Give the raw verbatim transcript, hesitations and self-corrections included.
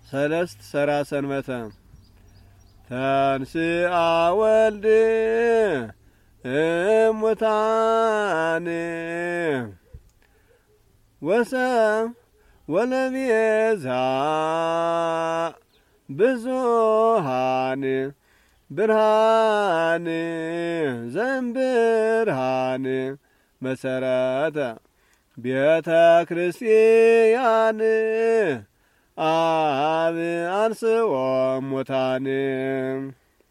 ሰለስት ሰራ ሰንበተ ተንሥአ ወልድ እሙታን ወሰብ ወለቤዛ ብዙሃን ብርሃን ዘእምብርሃን መሰረተ ቤተ ክርስቲያን አብ አንሥኦ እሙታን